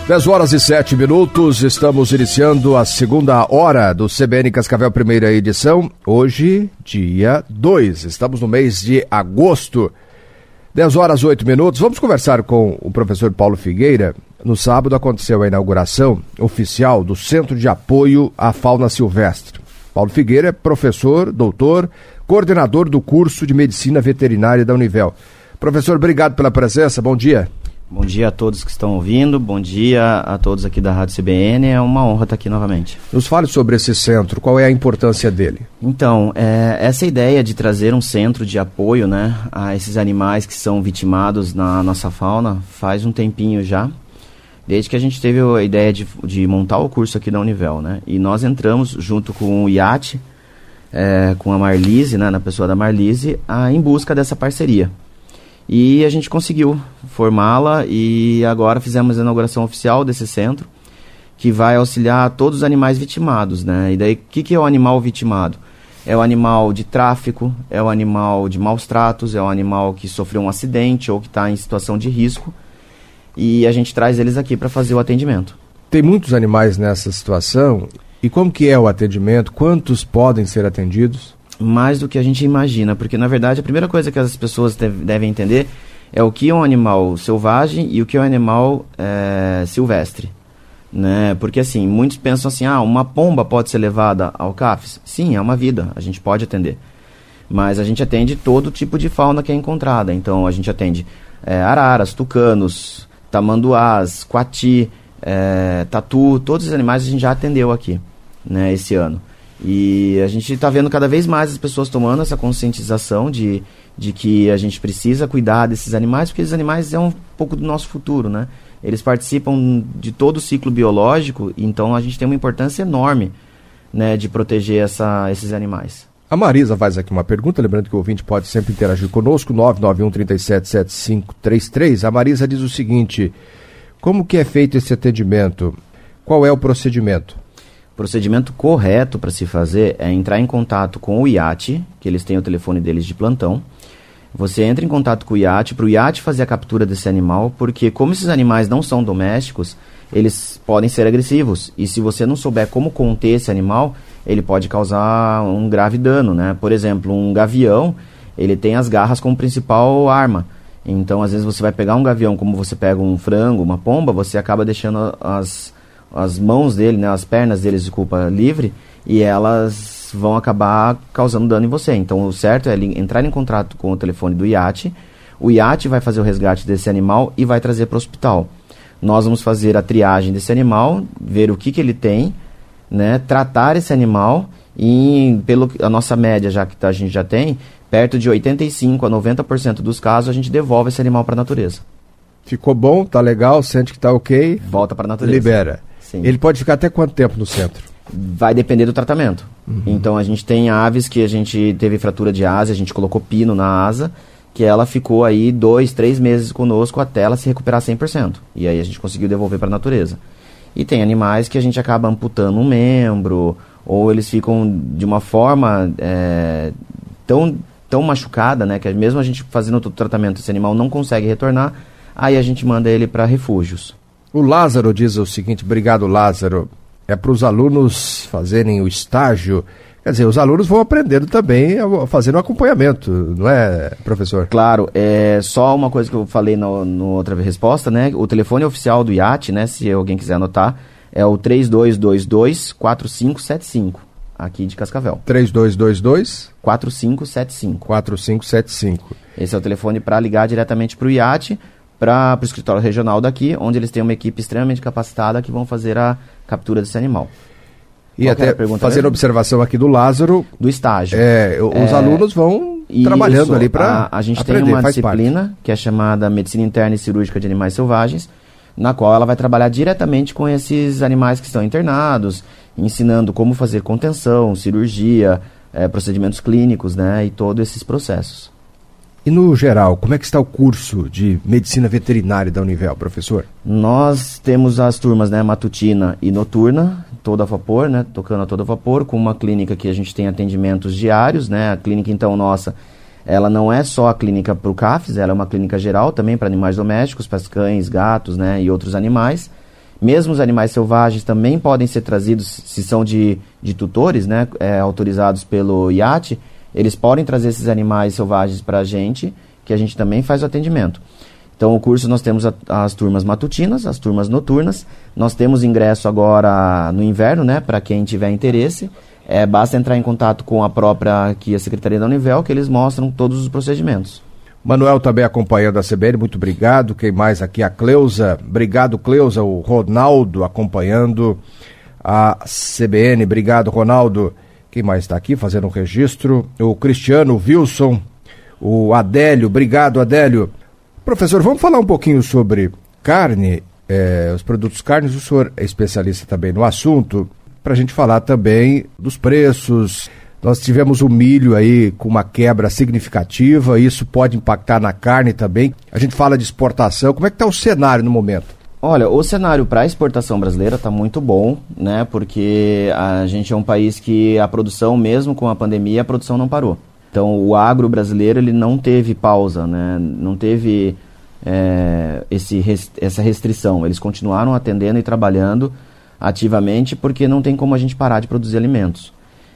10h07, estamos iniciando a segunda hora do CBN Cascavel, primeira edição. Hoje, dia 2, estamos no mês de agosto. 10h08. Vamos conversar com o professor Paulo Figueira. No sábado aconteceu a inauguração oficial do Centro de Apoio à Fauna Silvestre. Paulo Figueira é professor, doutor, coordenador do curso de Medicina Veterinária da Univel. Professor, obrigado pela presença, bom dia. Bom dia a todos que estão ouvindo, bom dia a todos aqui da Rádio CBN, é uma honra estar aqui novamente. Nos fale sobre esse centro, qual é a importância dele? Então, essa ideia de trazer um centro de apoio, né, a esses animais que são vitimados na nossa fauna faz um tempinho já, desde que a gente teve a ideia de montar o curso aqui da Univel, né, e nós entramos junto com o IAT, com a Marlise, né, na pessoa da Marlise, em busca dessa parceria. E a gente conseguiu formá-la e agora fizemos a inauguração oficial desse centro, que vai auxiliar todos os animais vitimados, né? E daí, o que é o animal vitimado? É o animal de tráfico, é o animal de maus tratos, é o animal que sofreu um acidente ou que está em situação de risco. E a gente traz eles aqui para fazer o atendimento. Tem muitos animais nessa situação. E como que é o atendimento? Quantos podem ser atendidos? Mais do que a gente imagina, porque na verdade a primeira coisa que as pessoas devem entender é o que é um animal selvagem e o que é um animal silvestre, né? Porque assim, muitos pensam assim, uma pomba pode ser levada ao CAFES? Sim, é uma vida, a gente pode atender, mas a gente atende todo tipo de fauna que é encontrada, então a gente atende araras, tucanos, tamanduás, coati, tatu, todos os animais a gente já atendeu aqui, né, esse ano. E a gente está vendo cada vez mais as pessoas tomando essa conscientização de que a gente precisa cuidar desses animais, porque esses animais é um pouco do nosso futuro, né? Eles participam de todo o ciclo biológico, então a gente tem uma importância enorme, né, de proteger esses animais. A Marisa faz aqui uma pergunta, lembrando que o ouvinte pode sempre interagir conosco, 991-377533. A Marisa diz o seguinte: como que é feito esse atendimento? Qual é o procedimento? O procedimento correto para se fazer é entrar em contato com o IAT, que eles têm o telefone deles de plantão. Você entra em contato com o IAT, para o IAT fazer a captura desse animal, porque como esses animais não são domésticos, eles podem ser agressivos. E se você não souber como conter esse animal, ele pode causar um grave dano, né? Por exemplo, um gavião, ele tem as garras como principal arma. Então, às vezes você vai pegar um gavião como você pega um frango, uma pomba, você acaba deixando as mãos dele, né, as pernas deles, livre, e elas vão acabar causando dano em você. Então o certo é entrar em contato com o telefone do IAT, o IAT vai fazer o resgate desse animal e vai trazer para o hospital. Nós vamos fazer a triagem desse animal, ver o que ele tem, né, tratar esse animal e a nossa média já que a gente já tem, perto de 85% a 90% dos casos a gente devolve esse animal para a natureza. Ficou bom, tá legal, sente que tá ok, volta para a natureza. Libera. Sim. Ele pode ficar até quanto tempo no centro? Vai depender do tratamento. Então a gente tem aves que a gente teve fratura de asa, a gente colocou pino na asa, que ela ficou aí 2, 3 meses conosco até ela se recuperar 100%. E aí a gente conseguiu devolver para a natureza. E tem animais que a gente acaba amputando um membro, ou eles ficam de uma forma tão machucada, né, que mesmo a gente fazendo todo o tratamento, esse animal não consegue retornar, aí a gente manda ele para refúgios. O Lázaro diz o seguinte: obrigado, Lázaro, é para os alunos fazerem o estágio, quer dizer, os alunos vão aprendendo também a fazer um acompanhamento, não é, professor? Claro, só uma coisa que eu falei na outra resposta, né, o telefone oficial do IAT, né, se alguém quiser anotar, é o 3222-4575, aqui de Cascavel. 3222-4575. 4575. Esse é o telefone para ligar diretamente para o IAT, para o escritório regional daqui, onde eles têm uma equipe extremamente capacitada que vão fazer a captura desse animal. E qual até fazendo observação aqui do Lázaro... Do estágio. Os alunos vão trabalhando ali para a gente aprender, tem uma disciplina que é chamada Medicina Interna e Cirúrgica de Animais Selvagens, na qual ela vai trabalhar diretamente com esses animais que estão internados, ensinando como fazer contenção, cirurgia, procedimentos clínicos, né, e todos esses processos. E no geral, como é que está o curso de Medicina Veterinária da Univel, professor? Nós temos as turmas, né, matutina e noturna, todo a vapor, né, tocando a todo vapor, com uma clínica que a gente tem atendimentos diários, né, a clínica então nossa, ela não é só a clínica para o CAFES, ela é uma clínica geral também para animais domésticos, para cães, gatos, né, e outros animais, Mesmo os animais selvagens também podem ser trazidos, se são de tutores, né, autorizados pelo IAT, eles podem trazer esses animais selvagens para a gente, que a gente também faz o atendimento. Então, o curso nós temos as turmas matutinas, as turmas noturnas. Nós temos ingresso agora no inverno, né, para quem tiver interesse. Basta entrar em contato com a Secretaria da Univel, que eles mostram todos os procedimentos. Manuel também acompanhando a CBN, muito obrigado. Quem mais aqui? A Cleusa. Obrigado, Cleusa. O Ronaldo acompanhando a CBN. Obrigado, Ronaldo. Quem mais está aqui fazendo um registro? O Cristiano, o Wilson, o Adélio. Obrigado, Adélio. Professor, vamos falar um pouquinho sobre carne, os produtos carnes. O senhor é especialista também no assunto, para a gente falar também dos preços. Nós tivemos o milho aí com uma quebra significativa, isso pode impactar na carne também. A gente fala de exportação, como é que está o cenário no momento? Olha, o cenário para a exportação brasileira está muito bom, né? Porque a gente é um país que a produção, mesmo com a pandemia, a produção não parou. Então, o agro brasileiro ele não teve pausa, né? Não teve essa restrição. Eles continuaram atendendo e trabalhando ativamente porque não tem como a gente parar de produzir alimentos.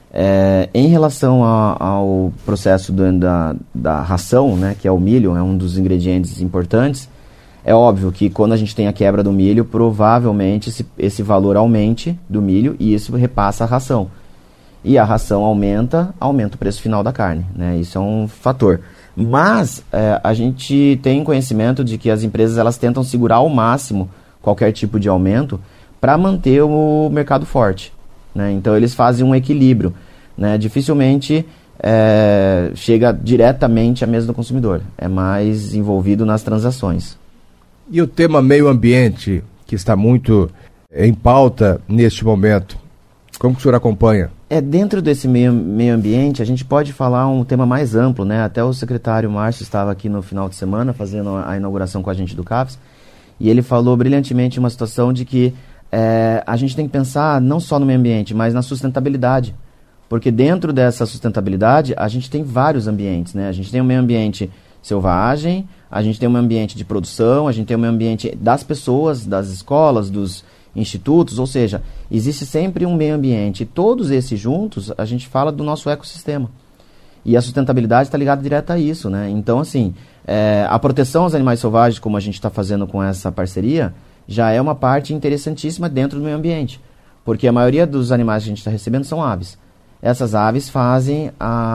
Em relação ao processo da ração, né, que é o milho, é um dos ingredientes importantes, é óbvio que quando a gente tem a quebra do milho, provavelmente esse valor aumente do milho e isso repassa a ração. E a ração aumenta o preço final da carne, né? Isso é um fator. Mas a gente tem conhecimento de que as empresas elas tentam segurar ao máximo qualquer tipo de aumento para manter o mercado forte, né? Então eles fazem um equilíbrio, né? Dificilmente chega diretamente à mesa do consumidor, é mais envolvido nas transações. E o tema meio ambiente, que está muito em pauta neste momento, como que o senhor acompanha? Dentro desse meio ambiente, a gente pode falar um tema mais amplo, né? Até o secretário Márcio estava aqui no final de semana fazendo a inauguração com a gente do CAPES, e ele falou brilhantemente uma situação de que a gente tem que pensar não só no meio ambiente, mas na sustentabilidade. Porque dentro dessa sustentabilidade, a gente tem vários ambientes, né? A gente tem o meio ambiente selvagem, a gente tem o meio ambiente de produção, a gente tem o meio ambiente das pessoas, das escolas, dos institutos, ou seja, existe sempre um meio ambiente. E todos esses juntos, a gente fala do nosso ecossistema. E a sustentabilidade está ligada direto a isso, né? Então, assim, a proteção aos animais selvagens, como a gente está fazendo com essa parceria, já é uma parte interessantíssima dentro do meio ambiente. Porque a maioria dos animais que a gente está recebendo são aves. Essas aves fazem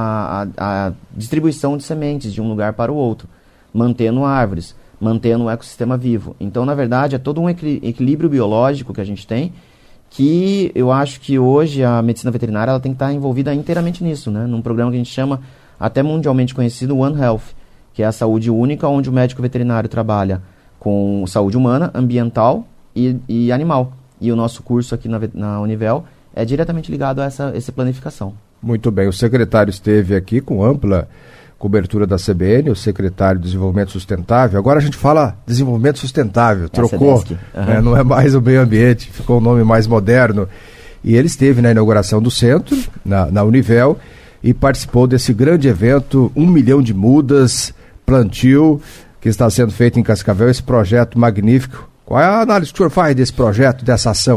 a distribuição de sementes de um lugar para o outro, mantendo árvores, mantendo o ecossistema vivo. Então, na verdade, é todo um equilíbrio biológico que a gente tem, que eu acho que hoje a medicina veterinária ela tem que estar envolvida inteiramente nisso, né? Num programa que a gente chama, até mundialmente conhecido, One Health, que é a saúde única, onde o médico veterinário trabalha com saúde humana, ambiental e animal. E o nosso curso aqui na Univel é diretamente ligado a essa planificação. Muito bem, o secretário esteve aqui com ampla cobertura da CBN, o secretário de Desenvolvimento Sustentável. Agora a gente fala desenvolvimento sustentável, trocou, né? Não é mais o meio ambiente, ficou um nome mais moderno. E ele esteve na inauguração do centro, na Univel, e participou desse grande evento, 1 milhão de mudas, plantio, que está sendo feito em Cascavel, esse projeto magnífico. Qual é a análise que o senhor faz desse projeto, dessa ação?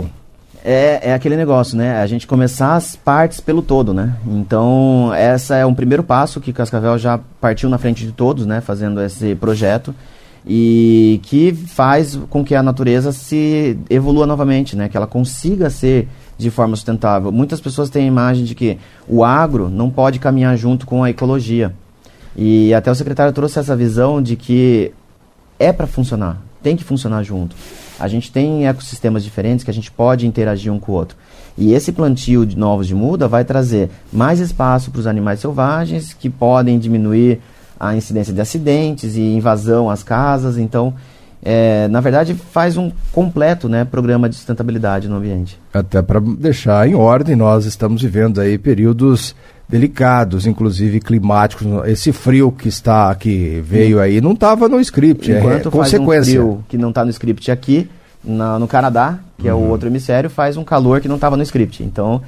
É aquele negócio, né? A gente começar as partes pelo todo, né? Então, essa é um primeiro passo que Cascavel já partiu na frente de todos, né? Fazendo esse projeto e que faz com que a natureza se evolua novamente, né? Que ela consiga ser de forma sustentável. Muitas pessoas têm a imagem de que o agro não pode caminhar junto com a ecologia. E até o secretário trouxe essa visão de que é para funcionar, tem que funcionar junto. A gente tem ecossistemas diferentes que a gente pode interagir um com o outro. E esse plantio de novos de muda vai trazer mais espaço para os animais selvagens, que podem diminuir a incidência de acidentes e invasão às casas. Então, na verdade, faz um completo, né, programa de sustentabilidade no ambiente. Até para deixar em ordem, nós estamos vivendo aí períodos delicados, inclusive climáticos. Esse frio que veio aí não estava no script, enquanto consequência. Um frio que não está no script aqui, no Canadá, que é o outro hemisfério, faz um calor que não estava no script. Então,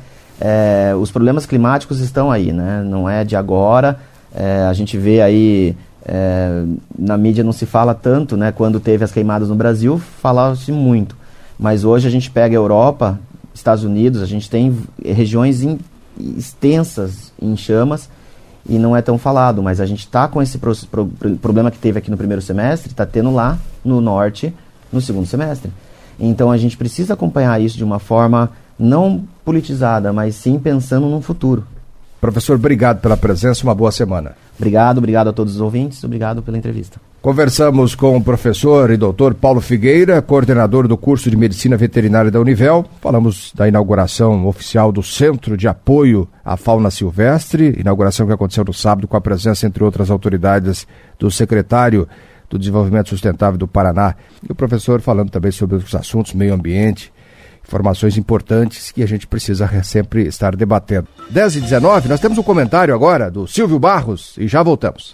os problemas climáticos estão aí, né? Não é de agora. A gente vê aí, na mídia não se fala tanto, né? Quando teve as queimadas no Brasil, falava-se muito. Mas hoje a gente pega a Europa, Estados Unidos, a gente tem regiões extensas em chamas e não é tão falado, mas a gente está com esse problema que teve aqui no primeiro semestre, está tendo lá no norte no segundo semestre. Então a gente precisa acompanhar isso de uma forma não politizada, mas sim pensando no futuro. Professor, obrigado pela presença, uma boa semana. Obrigado a todos os ouvintes, obrigado pela entrevista. Conversamos com o professor e doutor Paulo Figueira, coordenador do curso de Medicina Veterinária da Univel. Falamos da inauguração oficial do Centro de Apoio à Fauna Silvestre, inauguração que aconteceu no sábado com a presença, entre outras autoridades, do secretário do Desenvolvimento Sustentável do Paraná. E o professor falando também sobre os assuntos meio ambiente, informações importantes que a gente precisa sempre estar debatendo. 10h19, nós temos um comentário agora do Silvio Barros e já voltamos.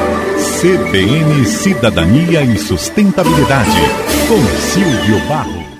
CBN Cidadania e Sustentabilidade, com Silvio Barros.